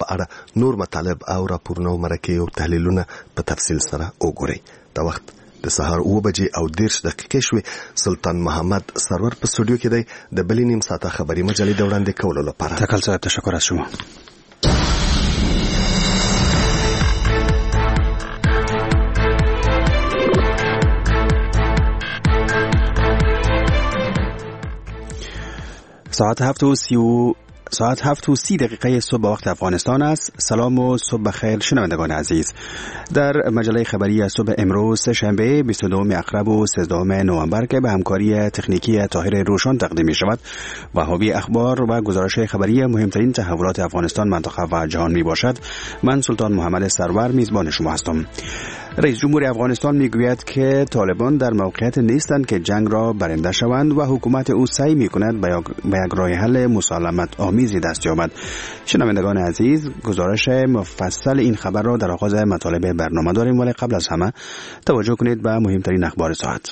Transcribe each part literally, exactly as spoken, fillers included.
اړه نور مطالب او راپورونه او مرکې او تحلیلونه په تفصیل سره وګورئ. دا وخت د سهار اوه بجې او دېرش دقیقې شوې. سلطان محمد سرور په استودیو کې دی د بلې نیم ساعته خبري مجلې د وړاندې کولو لپاره. تکل صاحب تشکر از شما. ساعت هفت و سی و ساعت هفت و سی دقیقه صبح وقت افغانستان است. سلام و صبح بخیر شنوندگان عزیز. در مجله خبری صبح امروز شنبه بیست و دو اکتبر و سیزده نوامبر که به همکاری تکنیکی طاهر روشن تقدیم می شود و حاوی اخبار و گزارش خبری مهمترین تحولات افغانستان، منطقه و جهان می باشد. من سلطان محمد سرور میزبان شما هستم. رئیس جمهور افغانستان میگوید که طالبان در موقعیت نیستند که جنگ را برنده شوند و حکومت او سعی میکند به یک راه حل مسالمت آمیزی دست یابد. شنوندگان عزیز، گزارش مفصل این خبر را در آغاز مطالب برنامه داریم، ولی قبل از همه توجه کنید به مهمترین اخبار ساعت.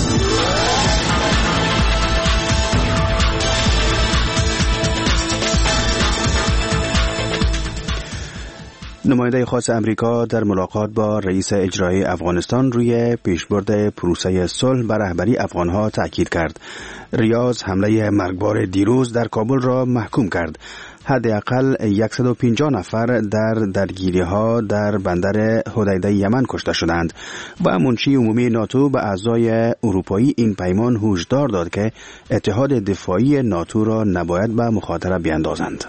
نماینده خاص امریکا در ملاقات با رئیس اجرایی افغانستان روی پیشبرد پروسه صلح بر رهبری افغانها تاکید کرد. ریاض حمله مرگبار دیروز در کابل را محکوم کرد. حداقل صد و پنجاه نفر در درگیری‌ها در بندر حدیده یمن کشته شدند و منشی عمومی ناتو به اعضای اروپایی این پیمان هشدار داد که اتحاد دفاعی ناتو را نباید به مخاطره بیاندازند.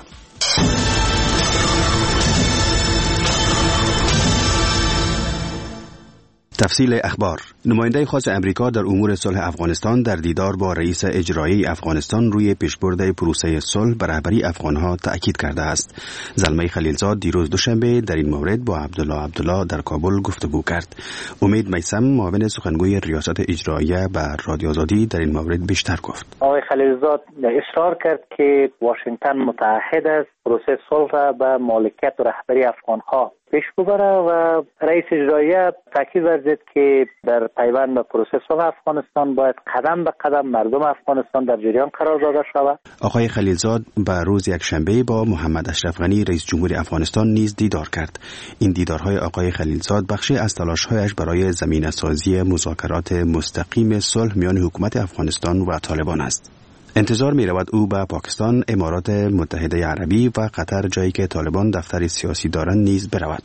تفصیل اخبار. نماینده خاص امریکا در امور صلح افغانستان در دیدار با رئیس اجرایی افغانستان روی پیشبرد پروسه صلح بر رهبری افغانها تأکید کرده است. زلمه خلیلزاد دیروز دوشنبه در این مورد با عبدالله عبدالله در کابل گفتگو کرد. امید میثم معاون سخنگوی ریاست اجراییه بر رادیو آزادی در این مورد بیشتر گفت. آقای خلیلزاد اصرار کرد که واشنگتن متعهد است پروسه صلح را به مالکیت و رهبری افغانها پیش ببره و رئیس اجراییه تاکید ورزید که در پیوند به پروسه صلح افغانستان باید قدم به قدم مردم افغانستان در جریان قرار داده شود. آقای خلیلزاد به روز یک شنبه با محمد اشرف غنی رئیس جمهور افغانستان نیز دیدار کرد. این دیدارهای آقای خلیلزاد بخشی از تلاش‌هایش برای زمینه‌سازی مذاکرات مستقیم صلح میان حکومت افغانستان و طالبان است. انتظار می رود او به پاکستان، امارات متحده عربی و قطر، جایی که طالبان دفتر سیاسی دارند، نیز برود.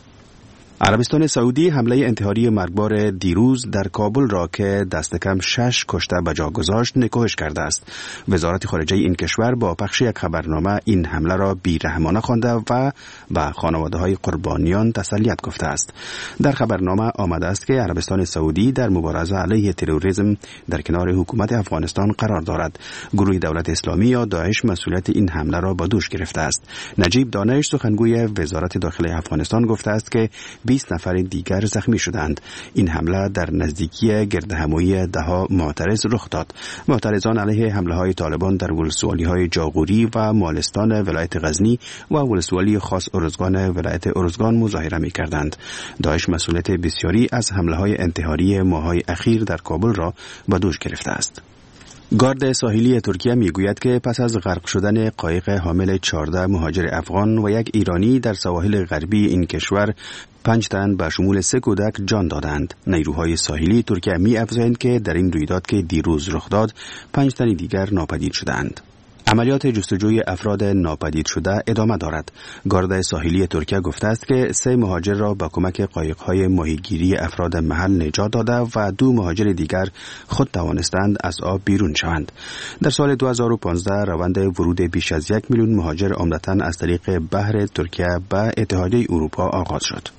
عربستان سعودی حمله انتحاری مرگبار دیروز در کابل را که دست کم شش کشته به جا گذاشت نکوهش کرده است. وزارت خارجه این کشور با پخش یک خبرنامه این حمله را بی‌رحمانه خوانده و به خانواده‌های قربانیان تسلیت گفته است. در خبرنامه آمده است که عربستان سعودی در مبارزه علیه تروریسم در کنار حکومت افغانستان قرار دارد. گروه دولت اسلامی یا داعش مسئولیت این حمله را به دوش گرفته است. نجیب دانش سخنگوی وزارت داخلی افغانستان گفته است که بیست نفر دیگر زخمی شدند. این حمله در نزدیکی گردهمایی دها معترض رخ داد. معترضان علیه حمله های طالبان در ولسوالی های جاغوری و مالستان ولایت غزنی و ولسوالی خاص ارزگان ولایت ارزگان مظاهره می کردند. داعش مسئولیت بسیاری از حمله های انتحاری ماه‌های اخیر در کابل را به دوش گرفته است. گارد ساحلی ترکیه میگوید که پس از غرق شدن قایق حامل چهارده مهاجر افغان و یک ایرانی در سواحل غربی این کشور، پنج تن به شمول سه کودک جان دادند. نیروهای ساحلی ترکیه می افزایند که در این رویداد که دیروز رخ داد، پنج تن دیگر ناپدید شدند. عملیات جستجوی افراد ناپدید شده ادامه دارد. گارد ساحلی ترکیه گفته است که سه مهاجر را با کمک قایق‌های ماهیگیری افراد محل نجات داده و دو مهاجر دیگر خود توانستند از آب بیرون شوند. در سال دو هزار و پانزده روند ورود بیش از یک میلیون مهاجر عمدتاً از طریق بحر ترکیه به اتحادیه اروپا آغاز شد.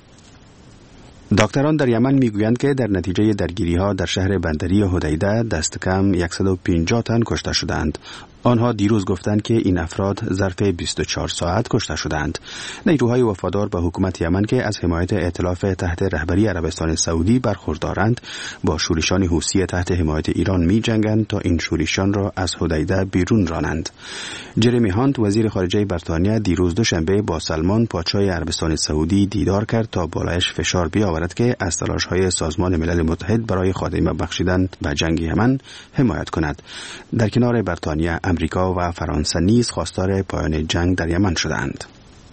دکتران در یمن میگویند که در نتیجه درگیری‌ها در شهر بندری حدیده دست کم صد و پنجاه تن کشته شدند. آنها دیروز گفتند که این افراد ظرف بیست و چهار ساعت کشته شدند. نیروهای وفادار به حکومت یمن که از حمایت ائتلاف تحت رهبری عربستان سعودی برخوردارند، با شورشان حوثی تحت حمایت ایران می جنگند تا این شورشان را از حدیده بیرون رانند. جرمی هانت وزیر خارجه بریتانیا دیروز دوشنبه با سلمان پادشاه عربستان سعودی دیدار کرد تا بالایش فشار بیاورد که از تلاش‌های سازمان ملل متحد برای خاتمه بخشیدن به جنگ یمن حمایت کند. در کنار بریتانیا، امریکا و فرانسه نیز خواستار پایان جنگ در یمن شدند.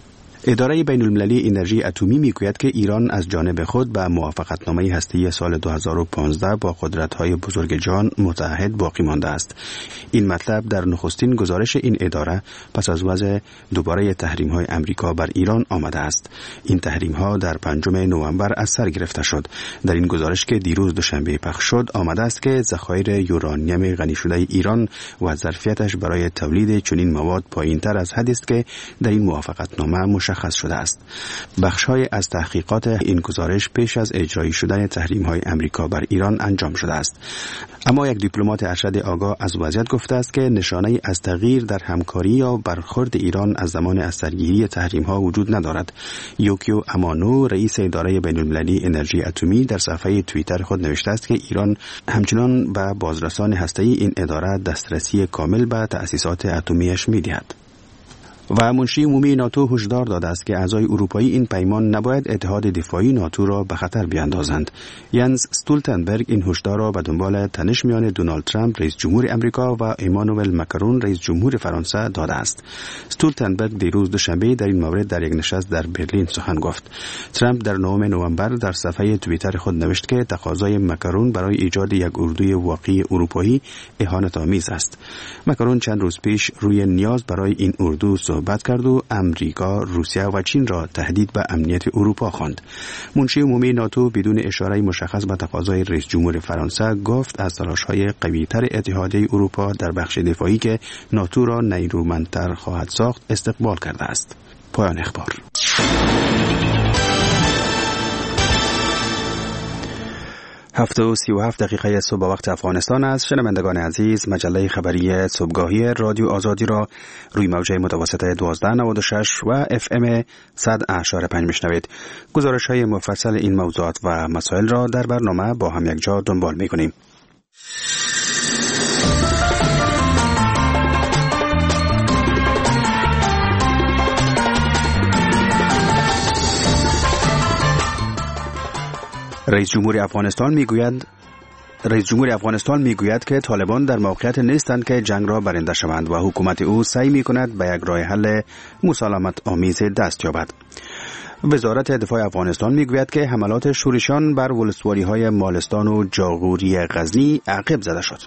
اداره بین المللی انرژی اتمی میگوید که ایران از جانب خود به موافقتنامه هسته‌ای سال دو هزار و پانزده با قدرت‌های بزرگ جهان متعهد باقی مانده است. این مطلب در نخستین گزارش این اداره پس از وضع دوباره تحریم‌های آمریکا بر ایران آمده است. این تحریم‌ها در پنجم نوامبر از سر گرفته شد. در این گزارش که دیروز دوشنبه پخش شد آمده است که ذخایر یورانیم غنی شده ایران و ظرفیتش برای تولید چنین مواد پایین‌تر از حدی است که در این موافقتنامه مشخص شده است. بخش‌های از تحقیقات این گزارش پیش از اجرایی شدن تحریم‌های آمریکا بر ایران انجام شده است. اما یک دیپلمات ارشد آگاه از وضعیت گفته است که نشانه‌ای از تغییر در همکاری یا برخورد ایران از زمان از سرگیری تحریم‌ها وجود ندارد. یوکیو امانو رئیس اداره بین‌المللی انرژی اتمی در صفحه توییتر خود نوشته است که ایران همچنان به بازرسان هسته‌ای این اداره دسترسی کامل به تأسیسات اتمیش می‌دهد. و منشی عمومی ناتو هشدار داده است که اعضای اروپایی این پیمان نباید اتحاد دفاعی ناتو را به خطر بیاندازند. ینس استولتنبرگ این هشدار را به دنبال تنش میان دونالد ترامپ رئیس جمهور آمریکا و ایمانوئل ماکرون رئیس جمهور فرانسه داده است. استولتنبرگ دیروز دوشنبه در این مورد در یک نشست در برلین سخن گفت. ترامپ در نهم نوامبر در صفحه توییتر خود نوشت که تقاضای ماکرون برای ایجاد یک اردوی واقعی اروپایی اهانت‌آمیز است. ماکرون چند روز پیش روی نیاز برای این اردو صحبت کرد و امریکا، روسیه و چین را تهدید به امنیت اروپا خواند. منشی عمومی ناتو بدون اشاره مشخص به تقاضای رئیس جمهور فرانسه گفت از تلاش‌های قوی‌تر اتحادیه اروپا در بخش دفاعی که ناتو را نیرومندتر خواهد ساخت استقبال کرده است. پایان اخبار. هفت و سی و هفت دقیقه صبح وقت افغانستان است. شنوندگان عزیز، مجله خبری صبحگاهی رادیو آزادی را روی موجه متوسط دوازده نود و شش و اف ام صد اشاره پنج میشنوید. گزارش های مفصل این موضوعات و مسائل را در برنامه با هم یک جا دنبال می کنیم. رئیس جمهور افغانستان میگوید رئیس جمهور افغانستان میگوید که طالبان در موقعیت نیستند که جنگ را برنده شوند و حکومت او سعی میکند به یک راه حل مسالمت آمیز دست یابد. وزارت دفاع افغانستان میگوید که حملات شورشیان بر ولسوالی‌های مالستان و جاغوری غزنی عقب زده شد.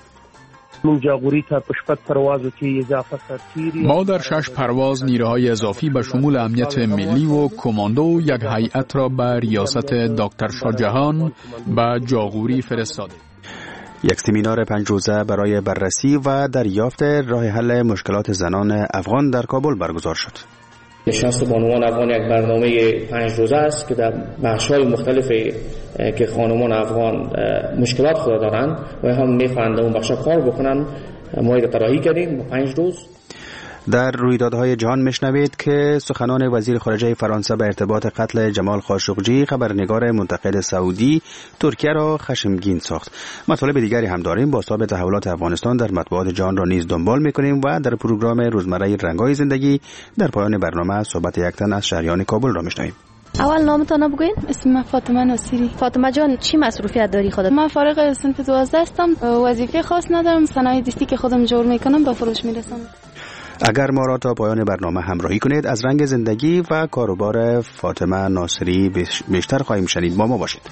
ما در شش پرواز نیروهای اضافی به شمول امنیت ملی و کماندو یک هیئت را به ریاست دکتر شاهجهان به جاغوری فرستاده. یک سمینار پنج روزه برای بررسی و دریافت راه حل مشکلات زنان افغان در کابل برگزار شد. نشست بانوان افغان یک برنامه پنج روزه است که در بخش‌های مختلفی که خانمان افغان مشکلات خود دارند و هم می‌خواهند اون بخشا کار بکنن ما را طراحی کردیم با پنج روز. در رویدادهای جهان میشنوید که سخنان وزیر خارجه فرانسه به ارتباط قتل جمال خاشقجی خبرنگار منتقد سعودی ترکیه را خشمگین ساخت. مطالب دیگری هم داریم. با ثابت تحولات افغانستان در مطبوعات جهان را نیز دنبال میکنیم و در پروگرام روزمره رنگای زندگی در پایان برنامه صحبت یک تن از شهریان کابل را میشنویم. اول نامتان بگوین. اسم من فاطمه ناصری. فاطمه جان چی مصروفیت داری خودت؟ من فارغ صنف دوازده هستم، وظیفه خاص ندارم، صنایع دستی که خودم جور میکنم به فروش میرسم. اگر ما را تا پایان برنامه همراهی کنید از رنگ زندگی و کاروبار فاطمه ناصری بیشتر خواهیم شنید. با ما باشید.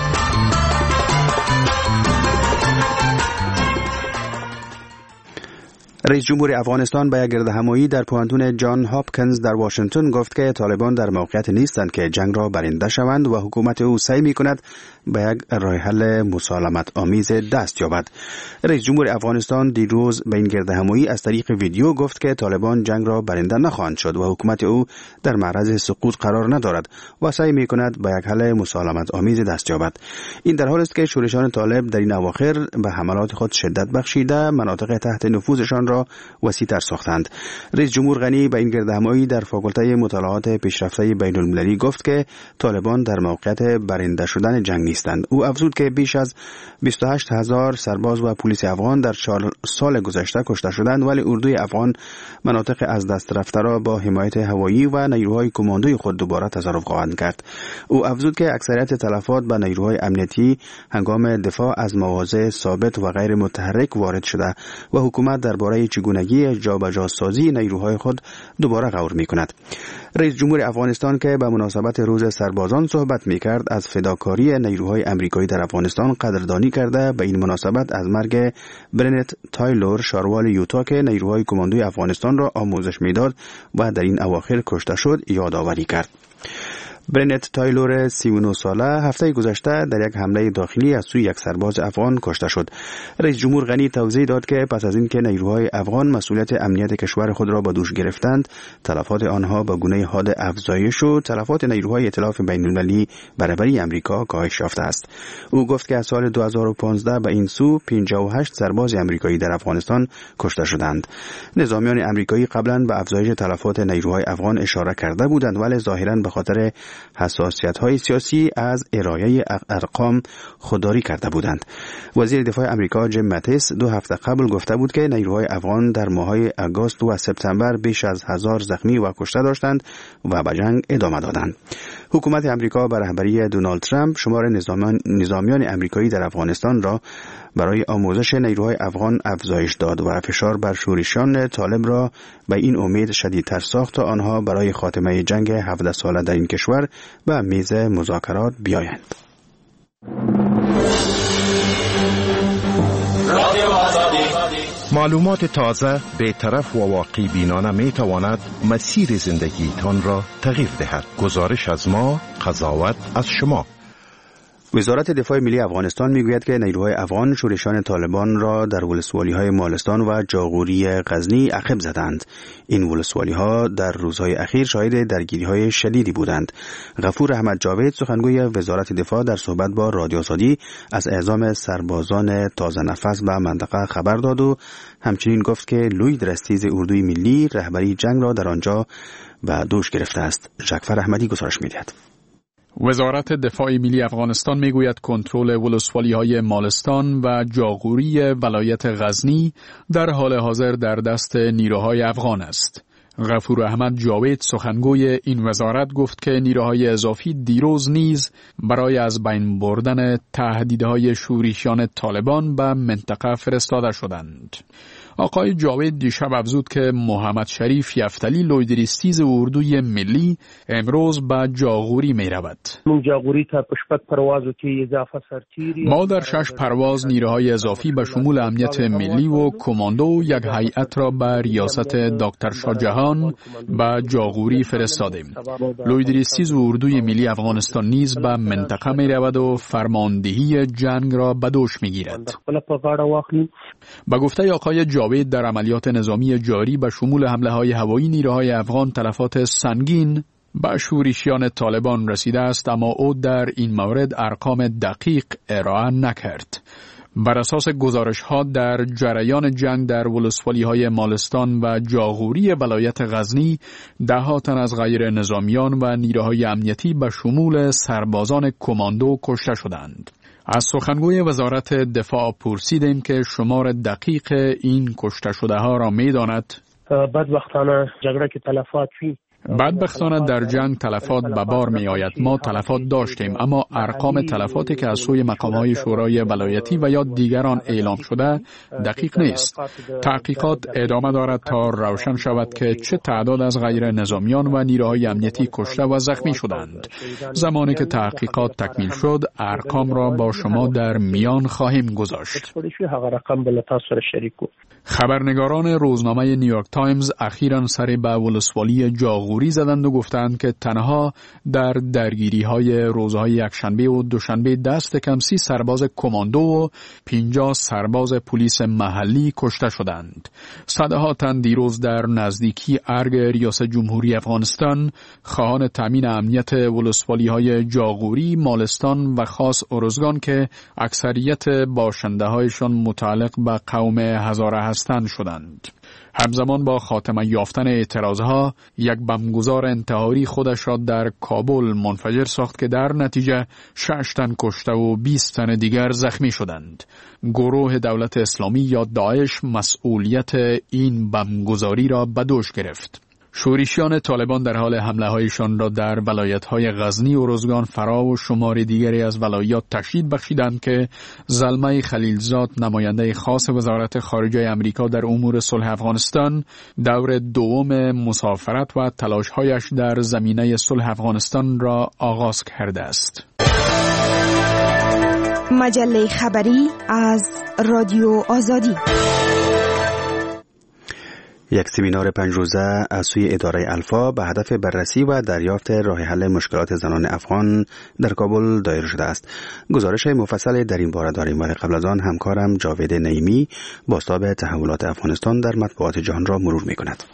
رئیس جمهور افغانستان به یک گردهمایی در پوهنتون جان هاپکینز در واشنگتن گفت که طالبان در موقعیت نیستند که جنگ را برنده شوند و حکومت او سعی می‌کند به یک راه حل مسالمت آمیز دست یابد. رئیس جمهور افغانستان دیروز به این گردهمایی از طریق ویدیو گفت که طالبان جنگ را برنده نخواهند شد و حکومت او در معرض سقوط قرار ندارد و سعی می‌کند به یک حل مسالمت آمیز دست یابد. این در حالی است که شورشیان طالب در این اواخر به حملات خود شدت بخشیده مناطق تحت نفوذشان را وسیع‌تر ساختند. رئیس جمهور غنی به این گردهمایی در فاکولته مطالعات پیشرفته بین المللی گفت که طالبان در موقعیت برنده شدن جنگ نیستند. او افزود که بیش از بیست و هشت هزار سرباز و پلیس افغان در چهار سال گذشته کشته شدند، ولی اردوی افغان مناطق از دست رفته را با حمایت هوایی و نیروهای کماندوی خود دوباره تصرف خواهند کرد. او افزود که اکثریت تلفات به نیروهای امنیتی هنگام دفاع از مواضع ثابت و غیر متحرک وارد شده و حکومت درباره درباره چگونگی جابجا سازی نیروهای خود دوباره غور می‌کند. رئیس جمهور افغانستان که به مناسبت روز سربازان صحبت می‌کرد از فداکاری نیروهای آمریکایی در افغانستان قدردانی کرده به این مناسبت از مرگ برنت تایلور شاروال یوتا که نیروهای کماندوی افغانستان را آموزش می‌داد و در این اواخر کشته شد یادآوری کرد. برنت تایلور سی و نه ساله هفته گذشته در یک حمله داخلی از سوی یک سرباز افغان کشته شد. رئیس جمهور غنی توضیح داد که پس از اینکه نیروهای افغان مسئولیت امنیت کشور خود را به دوش گرفتند، تلفات آنها به گونه حاد افزایش و تلفات نیروهای ائتلاف بین‌المللی برابری آمریکا کاهش یافته است. او گفت که از سال دو هزار و پانزده به این سو پنجاه و هشت سرباز آمریکایی در افغانستان کشته شدند. نظامیان آمریکایی قبلا به افزایش تلفات نیروهای افغان اشاره کرده بودند، ولی ظاهراً به خاطر حساسیت‌های سیاسی از ارائه ارقام خودداری کرده بودند. وزیر دفاع آمریکا جیم ماتیس دو هفته قبل گفته بود که نیروهای افغان در ماه‌های آگوست و سپتامبر بیش از هزار زخمی و کشته داشتند و به جنگ ادامه دادند. حکومت آمریکا به رهبری دونالد ترامپ شمار نظامیان نظامیان آمریکایی در افغانستان را برای آموزش نیروهای افغان افزایش داد و فشار بر شورشیان طالب را به این امید شدیدتر ساخت تا آنها برای خاتمه جنگ هفده ساله در این کشور به میز مذاکرات بیایند. معلومات تازه، بی‌طرف و واقع بینانه می تواند مسیر زندگیتان را تغییر دهد. گزارش از ما، قضاوت از شما. وزارت دفاع ملی افغانستان میگوید که نیروهای افغان شورشیان طالبان را در ولسوالی‌های مالستان و جاغوری غزنی عقب زدند. این ولسوالی‌ها در روزهای اخیر شاهد درگیری‌های شدیدی بودند. غفور احمد جاوید سخنگوی وزارت دفاع در صحبت با رادیو آزادی از اعزام سربازان تازه نفس به منطقه خبر داد و همچنین گفت که لوی درستیز اردوی ملی رهبری جنگ را در آنجا به دوش گرفته است. جعفر احمدی گزارش می‌دهد. وزارت دفاع ملی افغانستان میگوید کنترل ولسوالی‌های مالستان و جاغوری ولایت غزنی در حال حاضر در دست نیروهای افغان است. غفور احمد جاوید سخنگوی این وزارت گفت که نیروهای اضافی دیروز نیز برای از بین بردن تهدیدهای شورشیان طالبان به منطقه فرستاده شدند. آقای جاوید دیشب افزود که محمد شریف یفتلی لویدریستیز اردوی ملی امروز به جاغوری می رود. ما در شش پرواز نیروهای اضافی به شمول امنیت ملی و کماندو یک هیئت را به ریاست دکتر شاجهان به جاغوری فرستادیم. لویدریستیز اردوی ملی افغانستان نیز به منطقه می رود و فرماندهی جنگ را به دوش می گیرد. با گفته آقای جاوید در عملیات نظامی جاری به شمول حمله های هوایی نیروهای افغان تلفات سنگین به شورشیان طالبان رسیده است، اما او در این مورد ارقام دقیق ارائه نکرد. بر اساس گزارش ها در جریان جنگ در ولسوالی های مالستان و جاغوری ولایت غزنی ده ها تن از غیر نظامیان و نیروهای امنیتی به شمول سربازان کماندو کشته شدند. از سخنگوی وزارت دفاع پرسیدیم که شمار دقیق این کشته شده ها را می داند. بدبختانه جنگ که تلفات فی بدبختانه در جنگ تلفات به بار می آید. ما تلفات داشتیم، اما ارقام تلفاتی که از سوی مقام‌های شورای ولایتی و یا دیگران اعلام شده دقیق نیست. تحقیقات ادامه دارد تا روشن شود که چه تعداد از غیر نظامیان و نیروهای امنیتی کشته و زخمی شدند. زمانی که تحقیقات تکمیل شد، ارقام را با شما در میان خواهیم گذاشت. خبرنگاران روزنامه نیویورک تایمز اخیراً سر به ولسوالی جاغوری زدند و گفتند که تنها در درگیری‌های روزهای یکشنبه و دوشنبه دست کم سی سرباز کماندو و پنجاه سرباز پلیس محلی کشته شدند. صدها تن دیروز در نزدیکی ارگ ریاست جمهوری افغانستان خواهان تامین امنیت ولسوالی‌های جاغوری، مالستان و خاص ارزگان که اکثریت باشنده‌هایشان متعلق به قوم هزاره هستند شدند. همزمان با خاتمه یافتن اعتراضها، یک بمبگذار انتحاری خودش را در کابل منفجر ساخت که در نتیجه شش تن کشته و بیست تن دیگر زخمی شدند. گروه دولت اسلامی یا داعش مسئولیت این بمبگذاری را به دوش گرفت. شورشیان طالبان در حال حمله هایشان را در ولایت‌های غزنی و ارزگان فرا و شمار دیگری از ولایات تشدید بخشیدند که زلمه خلیلزاد نماینده خاص وزارت خارجه آمریکا در امور صلح افغانستان دور دوم مسافرت و تلاش‌هایش در زمینه صلح افغانستان را آغاز کرده است. مجله خبری از رادیو آزادی. یک سمینار پنج روزه از سوی اداره الفا به هدف بررسی و دریافت راه حل مشکلات زنان افغان در کابل دایر شده است. گزارش مفصل در این باره داریم ولی قبل از آن همکارم جاوید نعیمی بازتاب تحولات افغانستان در مطبوعات جهان را مرور می‌کند.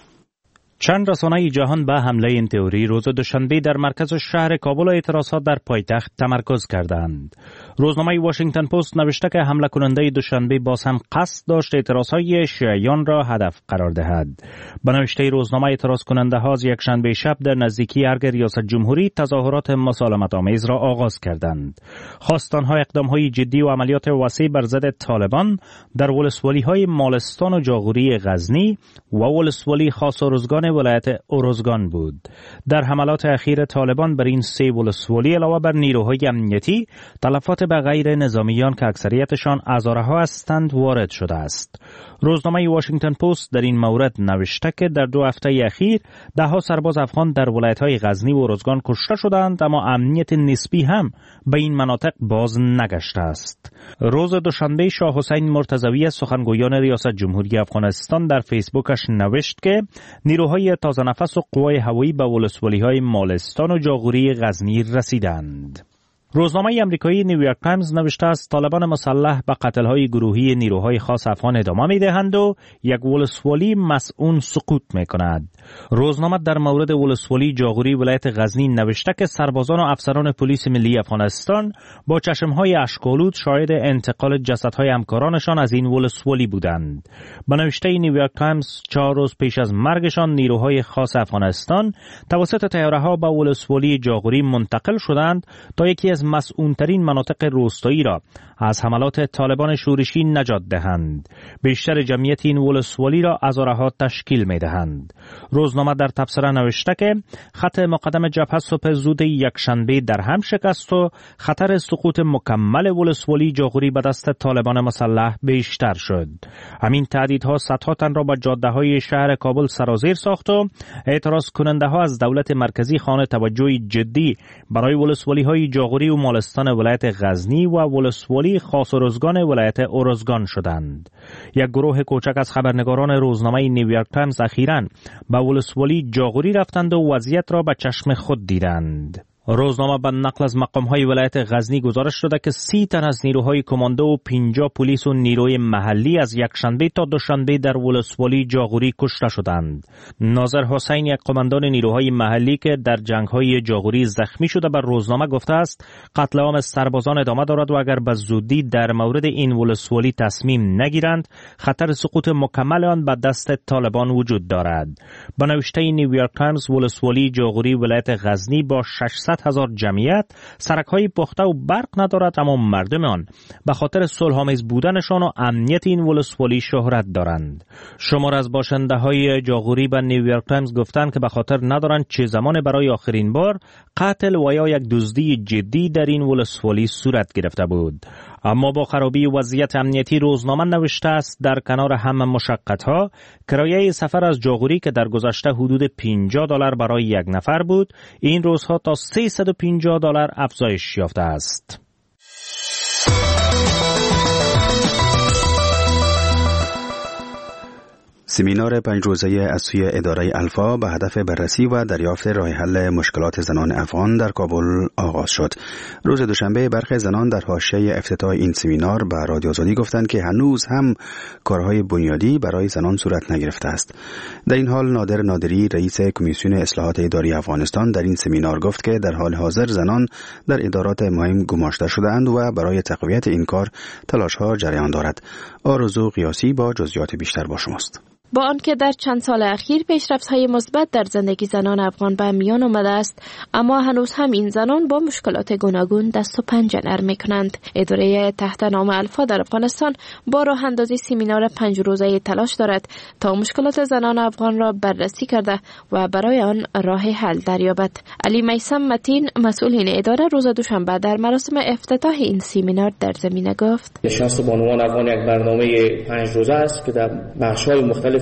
چند رسانه جهان به حمله این تئوری روز دوشنبه در مرکز شهر کابل و اعتراضات در پایتخت تمرکز کردند. روزنامه واشنگتن پست نوشته که حمله کننده دوشنبه باز هم قصد داشت اعتراضهای شیعیان را هدف قرار دهد. به نوشته روزنامه اعتراض کننده ها یک شنبه شب در نزدیکی ارگ ریاست جمهوری تظاهرات مسالمت آمیز را آغاز کردند. خواستند ها اقدامهای جدی و عملیات وسیع بر ضد طالبان در ولسوالی های مالستان و جاغوری غزنی و ولسوالی خاص ارزگان ولایت ارزگان بود. در حملات اخیر طالبان بر این سه ولسوالی علاوه بر نیروهای امنیتی تلفات به غیر نظامیان که اکثریتشان هزارها هستند وارد شده است. روزنامه واشنگتن پست در این مورد نوشته که در دو هفته اخیر ده ها سرباز افغان در ولایت‌های غزنی و ارزگان کشته شدند اما امنیت نسبی هم به این مناطق باز نگشته است. روز دوشنبه شاه حسین مرتضوی سخنگویان ریاست جمهوری افغانستان در فیسبوکش نوشت که نیروهای تازه نفس و قوای هوایی به ولسوالی‌های مالستان و جاغوری غزنی رسیدند. روزنامه امریکایی نیویورک تایمز نوشته است طالبان مسلح به قتل‌های گروهی نیروهای خاص افغان ادامه می‌دهند و یک ولسوالی مسئول سقوط می‌کند. روزنامه در مورد ولسوالی جاغوری ولایت غزنی نوشته که سربازان و افسران پلیس ملی افغانستان با چشم‌های اشک‌آلود شاهد انتقال جسدهای همکارانشان از این ولسوالی بودند. به نوشته نیویورک تایمز چهار روز پیش از مرگشان نیروهای خاص افغانستان توسط طیاره‌ها به ولسوالی جاغوری منتقل شدند تا یکی از مسئول‌ترین مناطق روستایی را از حملات طالبان شورشی نجات دهند. بیشتر جمعیت این ولسوالی را هزارها تشکیل می‌دهند. روزنامه در تبصره نوشته که خط مقدم جبهه صبح زود یکشنبه در هم شکست و خطر سقوط مکمل ولسوالی جاغوری به دست طالبان مسلح بیشتر شد. همین تهدیدها صدها تن را به جاده‌های شهر کابل سرازیر ساخت و اعتراض کننده‌ها از دولت مرکزی خواهان توجه جدی برای ولسوالی‌های جاغوری و مالستان ولایت غزنی و ولسوالی خاص ارزگان ولایت ارزگان شدند. یک گروه کوچک از خبرنگاران روزنامه نیویورک تایمز اخیراً به ولسوالی جاغوری رفتند و وضعیت را به چشم خود دیدند. روزنامه به نقل از مقام‌های ولایت غزنی گزارش شده که سی تن از نیروهای کماندو و پنجاه پلیس و نیروی محلی از یکشنبه تا دوشنبه در ولسوالی جاغوری کشته شدند. ناظر حسین یک قماندان نیروهای محلی که در جنگ‌های جاغوری زخمی شده بر روزنامه گفته است قتل عام سربازان ادامه دارد و اگر به زودی در مورد این ولسوالی تصمیم نگیرند خطر سقوط مکمل آن به دست طالبان وجود دارد. به نوشته نیویورک تایمز ولسوالی جاغوری ولایت غزنی با ششصد هزار جمعیت سرک‌های پخته و برق ندارد اما مردم آن به خاطر صلح‌آمیز بودنشان و امنیت این ولسوالی شهرت دارند. شمار از باشنده‌های جاغوری به نیویورک تایمز گفتند که به خاطر ندارند چه زمان برای آخرین بار قتل و یا یک دزدی جدی در این ولسوالی صورت گرفته بود. اما با خرابی وضعیت امنیتی روزنامه نوشته است در کنار همه مشقت‌ها کرایه سفر از جاغوری که در گذشته حدود پنجاه دلار برای یک نفر بود این روزها تا سیصد و پنجاه دلار افزایش یافته است. سمینار پنج روزه از سوی اداره الفا به هدف بررسی و دریافت راه حل مشکلات زنان افغان در کابل آغاز شد. روز دوشنبه برخی زنان در حاشیه افتتاح این سمینار به رادیو آزادی گفتند که هنوز هم کارهای بنیادی برای زنان صورت نگرفته است. در این حال نادر نادری رئیس کمیسیون اصلاحات اداری افغانستان در این سمینار گفت که در حال حاضر زنان در ادارات مهم گماشته شده‌اند و برای تقویت این کار تلاش‌ها جریان دارد. آرزو قیاسی با جزئیات بیشتر با شماست. با آنکه در چند سال اخیر پیشرفت‌های مثبت در زندگی زنان افغان به میان آمده است، اما هنوز هم این زنان با مشکلات گوناگون دست و پنجه نرم می‌کنند. اداره تحت نام الفا در افغانستان با راه اندازی سمینار پنج روزه تلاش دارد تا مشکلات زنان افغان را بررسی کرده و برای آن راه حل دریابد. علی میثم متین، مسئول این اداره، روز دوشنبه در مراسم افتتاح این سمینار در زمینه گفت: شانس بانوان افغان یک برنامه پنج روزه است که در بخش‌های مختلف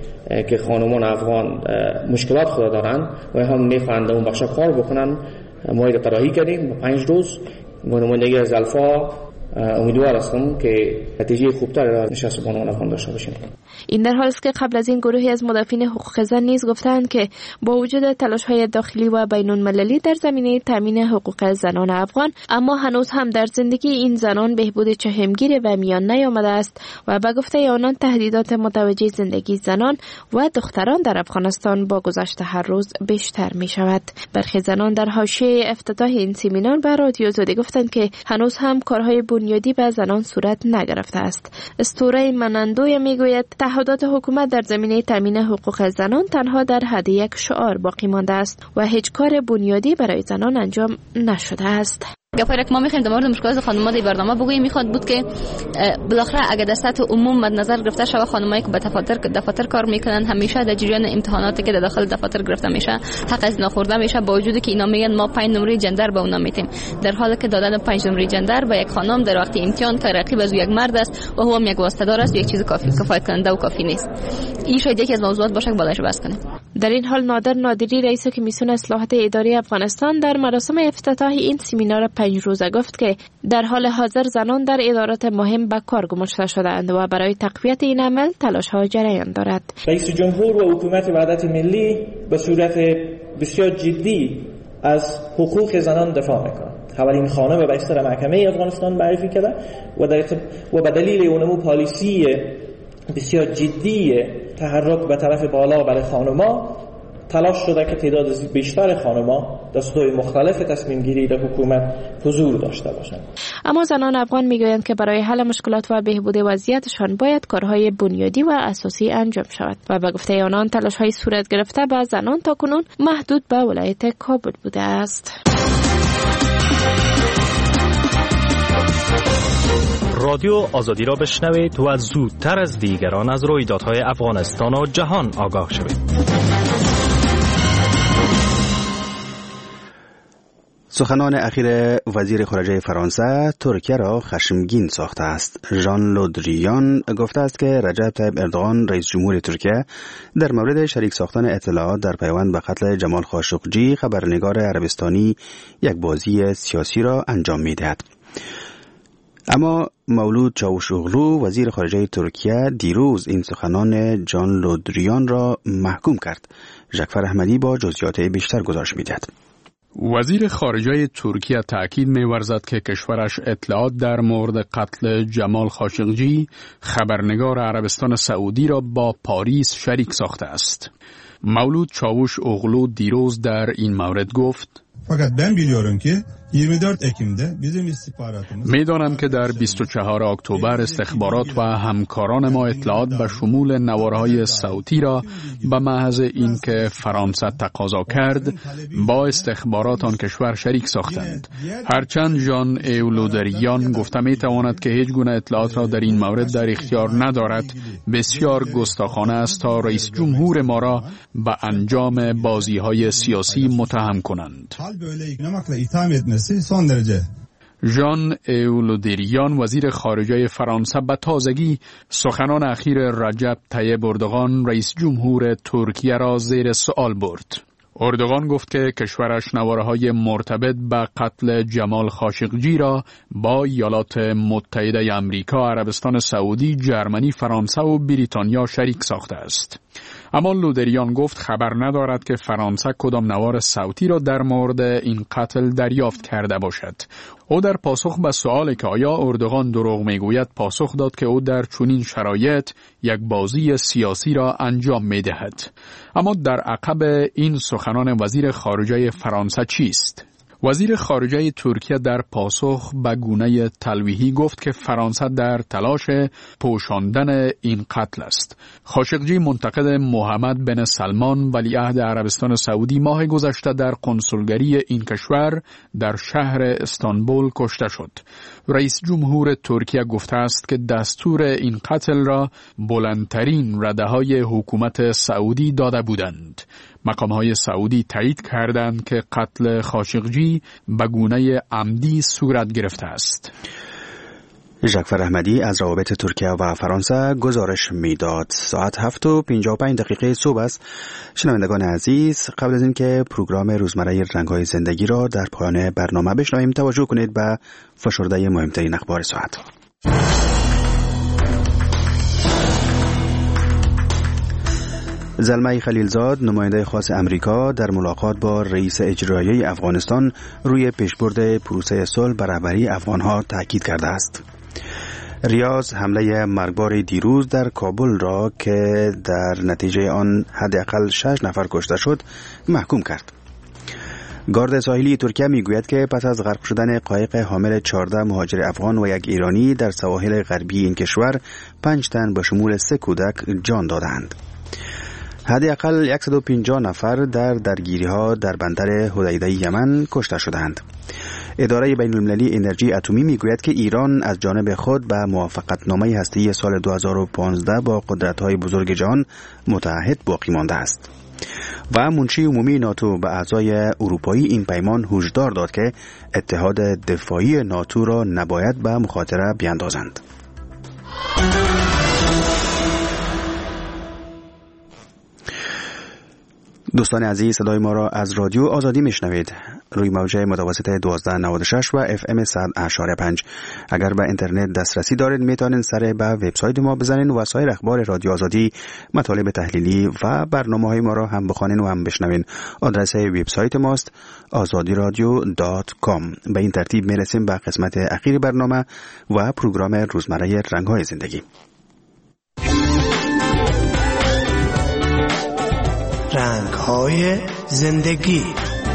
که خانمان افغان مشکلات خود دارند و هم می‌خواهند اون بخشا کار بکنن، ما را طراحی کردیم. پنج روز با نمایندگی از الفا امیدوار هستم که نتیجه خوبتر را نشست بانوان افغان داشته باشیم. این در حالی است که قبل از این گروهی از مدافعین حقوق زن نیز گفتند که با وجود تلاش‌های داخلی و بین‌المللی در زمینه تامین حقوق زنان افغان، اما هنوز هم در زندگی این زنان بهبود چشمگیر و میان نیامده است و به گفته آنان تهدیدات متوجه زندگی زنان و دختران در افغانستان با گذشت هر روز بیشتر می شود. برخی زنان در حاشیه افتتاح این سمینار به رادیو آزادی گفتند که هنوز هم کارهای بنیادی به زنان صورت نگرفته است. اسطوره منندوی میگوید تعهدات حکومت در زمینه تامین حقوق زنان تنها در حد یک شعار باقی مانده است و هیچ کار بنیادی برای زنان انجام نشده است. گپایی که ما می‌خوایم در مورد مشکلات خانم‌ها در برنامه بگوییم، میخواد بود که بالاخره اگر در سطح عموم مد نظر گرفته شود خانمایی که به دفاتر دفاتر کار میکنن همیشه در جریان امتحاناتی که در داخل دفاتر گرفته میشه حق از ناخورده میشه، با وجودی که اینا میگن ما پنج نمره جندر به اونا میتیم، در حالی که دادن پنج نمره جندر به یک خانم در وقت امتحان که رقیب از یک مرد است و هو هم یک واسطه دار است، یک چیز کافی کفایت کننده و کافی نیست. این شاید یکی از موضوعات باشه که بالایش بحث کنیم. در این حال نادر نادری، رئیس کمیسیون اصلاحات اداری افغانستان، در مراسم افتتاح این سمینار پنج روزه گفت که در حال حاضر زنان در ادارات مهم به کار گماشته شده‌اند و برای تقویت این عمل تلاش‌ها جریان دارد. رئیس جمهور و حکومت وحدت ملی به صورت بسیار جدی از حقوق زنان دفاع می‌کنند. اولین خانم به اصطلاح محکمه افغانستان معرفی کرده و در و به دلیل اونمو پالیسی بسیار جدی تحرک به طرف بالا برای خانم‌ها تلاش شده که تعداد بیشتر خانم‌ها در سطوح مختلف تصمیم گیری در حکومت حضور داشته باشند. اما زنان افغان میگویند که برای حل مشکلات و بهبود وضعیتشان باید کارهای بنیادی و اساسی انجام شود و به گفته آنان تلاش‌های صورت گرفته به زنان تاکنون محدود به ولایت کابل بوده است. رادیو آزادی را بشنوید و زودتر از دیگران از رویدادهای افغانستان و جهان آگاه شوید. سخنان اخیر وزیر خارجه فرانسه ترکیه را خشمگین ساخته است. ژان لودریان گفته است که رجب طیب اردوغان رئیس جمهور ترکیه در مورد شریک ساختن اطلاعات در پیوند به قتل جمال خاشقجی خبرنگار عربستانی یک بازی سیاسی را انجام می‌دهد. اما مولود چاوشوغلو وزیر خارجه ترکیه دیروز این سخنان جان لودریان را محکوم کرد. ژکفر احمدی با جزئیات بیشتر گزارش می‌دهد. وزیر خارجه ترکیه تأکید می‌ورزد که کشورش اطلاعات در مورد قتل جمال خاشقجی خبرنگار عربستان سعودی را با پاریس شریک ساخته است. مولود چاوش اوغلو دیروز در این مورد گفت: فقط ben biliyorum ki یirmi dört Ekim'de bizim istihbaratımız میدانم که در بیست و چهارم اکتبر استخبارات و همکاران ما اطلاعات به شمول نوارهای صوتی را به محض اینکه فرانسه تقاضا کرد با استخبارات آن کشور شریک ساختند. هرچند ژان ایولودریان گفته می تواند که هیچ گونه اطلاعات را در این مورد در اختیار ندارد، بسیار گستاخانه است تا رئیس جمهور ما را به انجام بازی‌های سیاسی متهم کنند. ژان ایولودریان وزیر خارجه فرانسه به تازگی سخنان اخیر رجب طیب اردوغان رئیس جمهور ترکیه را زیر سوال برد. اردوغان گفت که کشورش نواره‌های مرتبط به قتل جمال خاشقجی را با ایالات متحده آمریکا، عربستان سعودی، جرمنی، فرانسه و بریتانیا شریک ساخته است. اما لودریان گفت خبر ندارد که فرانسه کدام نوار صوتی را در مورد این قتل دریافت کرده باشد. او در پاسخ به سؤالی که آیا اردوغان دروغ میگوید پاسخ داد که او در چنین شرایط یک بازی سیاسی را انجام میدهد. اما در عقب این سخنان وزیر خارجه فرانسه چیست؟ وزیر خارجه ترکیه در پاسخ به گونه تلویحی گفت که فرانسه در تلاش پوشاندن این قتل است. خاشقجی منتقد محمد بن سلمان ولیعهد عربستان سعودی ماه گذشته در کنسولگری این کشور در شهر استانبول کشته شد. رئیس جمهور ترکیه گفته است که دستور این قتل را بلندترین رده‌های حکومت سعودی داده بودند. مقام‌های سعودی تایید کردند که قتل خاشقجی به گونه عمدی صورت گرفته است. جعفر احمدی از روابط ترکیه و فرانسه گزارش میداد. ساعت هفت و پنجاه و پنج دقیقه صبح است. شنوندگان عزیز، قبل از اینکه پروگرام روزمره رنگ‌های زندگی را در پایان برنامه بشنویم، توجه کنید به فشرده مهمترین اخبار ساعت. زلمه خلیلزاد، نماینده خاص امریکا، در ملاقات با رئیس اجرایی افغانستان روی پیشبرد پروسه صلح بر رهبری افغانها تاکید کرده است. ریاض حمله مرگبار دیروز در کابل را که در نتیجه آن حداقل شش نفر کشته شد محکوم کرد. گارد ساحلی ترکیه میگوید که پس از غرق شدن قایق حامل چهارده مهاجر افغان و یک ایرانی در سواحل غربی این کشور، پنج تن به شمول سه کودک جان دادند. حداقل صد و پنجاه نفر در درگیری‌ها در بندر حدیده یمن کشته شدند. اداره بین‌المللی انرژی اتمی میگوید که ایران از جانب خود به موافقتنامه هسته‌ای سال دو هزار و پانزده با قدرت‌های بزرگ جهان متعهد باقی مانده است. و منشی عمومی ناتو به اعضای اروپایی این پیمان هشدار داد که اتحاد دفاعی ناتو را نباید به مخاطره بیاندازند. دوستان عزیز، صدای ما را از رادیو آزادی میشنوید روی موج متوسط دوازده نود و شش و اف ام صد اشاره پنج. اگر به اینترنت دسترسی دارید میتونید سر به وبسایت ما بزنید و سایر اخبار رادیو آزادی، مطالب تحلیلی و برنامه‌های ما را هم بخوانید و هم بشنوید. آدرس وبسایت ماست آزادی رادیو دات کام. به این ترتیب میرسیم به قسمت اخیر برنامه و پروگرام روزمره رنگ‌های زندگی. رنگ‌های زندگی.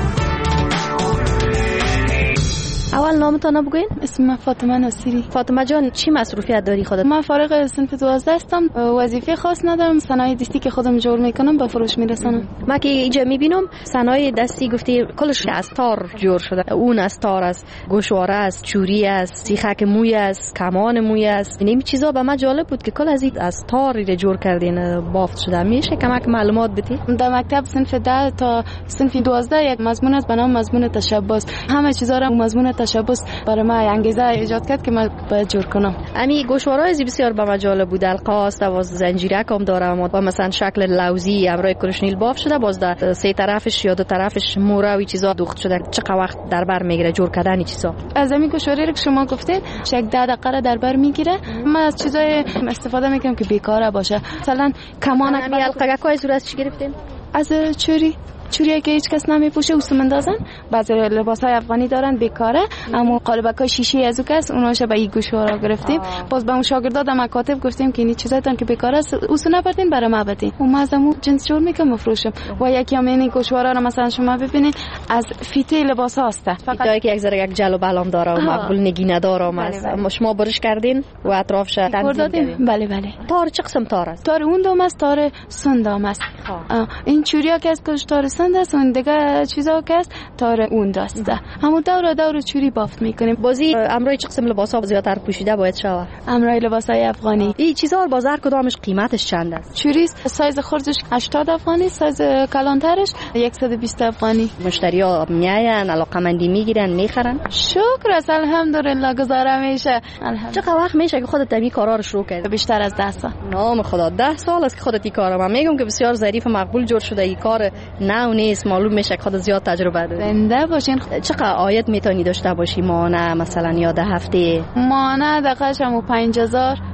اول نامتان بگوین؟ اسم من فاطمه ناصری. فاطمه جان، چی مصروفیت داری خودت؟ من فارغ صنف دوازده هستم، وظیفه خاص ندارم، صنایع دستی که خودم جور میکنم به فروش میرسونم. من که اینجا میبینم صنایع دستی گفتی کلش از تار جور شده. اون از تار است، گوشواره است، چوری است، سیخک موی است، کمان موی است. این چیزا به من جالب بود که کل از این از تار رو جور کردین بافت شده. میشه کمک معلومات بدی؟ در مکتب صنف ده تا صنف دوازده یک مضمون است به نام مضمون تشبث. همه چیزا رو مضمون تشبث برای من انگیزه ایجاد کرد که من باید جور کنم. امی گوشوارای زی بسیار به من جالب بود. القاست و زنجیرک هم دارم و مثلا شکل لوزی امرای کرشنیل باف شده، باز در سه طرفش یا دو طرفش موره و چیزا دوخت شده. چقدر وقت در بر میگیره جور کردن این چیزا؟ از همین گوشواره که شما گفتید شک ده دقیقه در بر میگیره. من از چیزای استفاده میکنم که بیکاره باشه. مثلا کمان همین القگکای صورت چی گرفتین؟ از چوری چوریه که هیچ کس نمیپوشه و سمندازن. بعضی لباسای افغانی دارن بیکاره، اما قالبکای شیشه از او کس اوناش به این گوشوارا گرفتیم. باز به اون شاگردا در مکاتب گفتیم که این چیزاتون که بیکاره است اوسو نبردین برای ما بدین. و ما از اون جنس جور میکنم مفروشم. و یکی هم این گوشوارا رو مثلا شما ببینید از فیته لباس هاسته، فقط که یک ذره یک جلو بلام داره و مقبول نگینه دارم است. اما شما برش کردین و اطرافش تنظیم کردین؟ بله بله. تار چه قسم تار است؟ تار اون دوم است، تار سندام است. این چوریا که از تار سند است، اون دیگه چیزا که است تار اون دسته. همون دور دور چوری بافت میکنیم. بازی امروی چه قسم لباسا زیادتر پوشیده باید شوه؟ امروی لباسای افغانی. این چیزا بازار کدامش قیمتش چند است؟ چوری سایز خردش هشتاد افغانی، سایز کلانترش صد و بیست افغانی. مشتریا میاین علاقمندی میگیرن میخرن؟ شکر است، الحمدلله گزاره میشه. چقدر وقت میشه که خودت این کارا رو شروع کردی؟ بیشتر از ده سال. نام خدا ده سال است که خودت این کارا. من میگم که بسیار ظریف و مقبول جور شده. این کار نو نیست، معلوم میشه که خودت زیاد تجربه داری. زنده باشین. چقدر عاید میتونی داشته باشی ماهانه مثلا یا ده هفته؟ ماهانه دقیقاً هم پنج هزار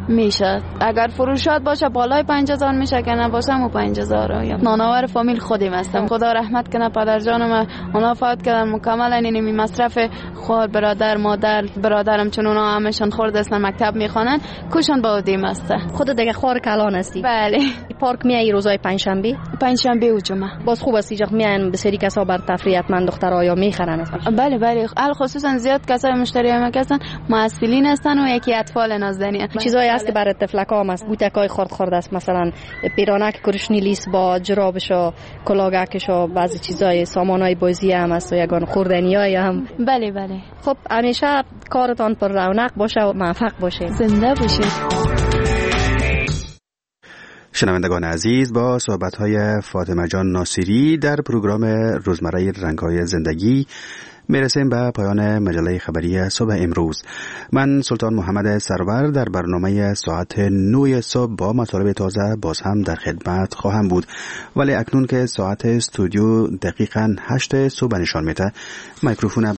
میشه. اگر فروشات باشه بالای پنج هزار میشه، که نباشه و پنج هزار. نانآور فامیل خودم هستم. خدا رحمت کنه پدر جانم، اونا فوت کردن مکملا. اینمی مصرف خور برادر مادر برادرم چون اونا همشون خورد هستن مکتب میخوانن کوشن با اودیم است. خود دیگه خور کلان هستی؟ بله. پارک میای روزای پنجشنبه؟ پنجشنبه و جمعه. باز خوب است اینجا میان به سری کسا بر تفریح من دخترها یا میخرن؟ بله بله، خصوصا زیاد کسای مشتری هم هستن معسولین هستن و یکی اطفال نازنین. چیزایی هست که برای طفلکا هم است، بوتکای خرد خرد است، مثلا پیرانک کرشنی لیس با جرابش و کلاگکش و بعضی چیزای سامانای بازی هم است و یگان خوردنیای هم. بله بله. خب همیشه کارتان پر رونق باشه و موفق باشه. زنده باشید. شنوندگان عزیز، با صحبت‌های فاطمه جان ناصری در پروگرام روزمره رنگ‌های زندگی میرسیم به پایان مجله خبری صبح امروز. من سلطان محمد سرور در برنامه ساعت نه صبح با مطالب تازه باز هم در خدمت خواهم بود، ولی اکنون که ساعت استودیو دقیقاً هشت صبح نشان میده، میکروفون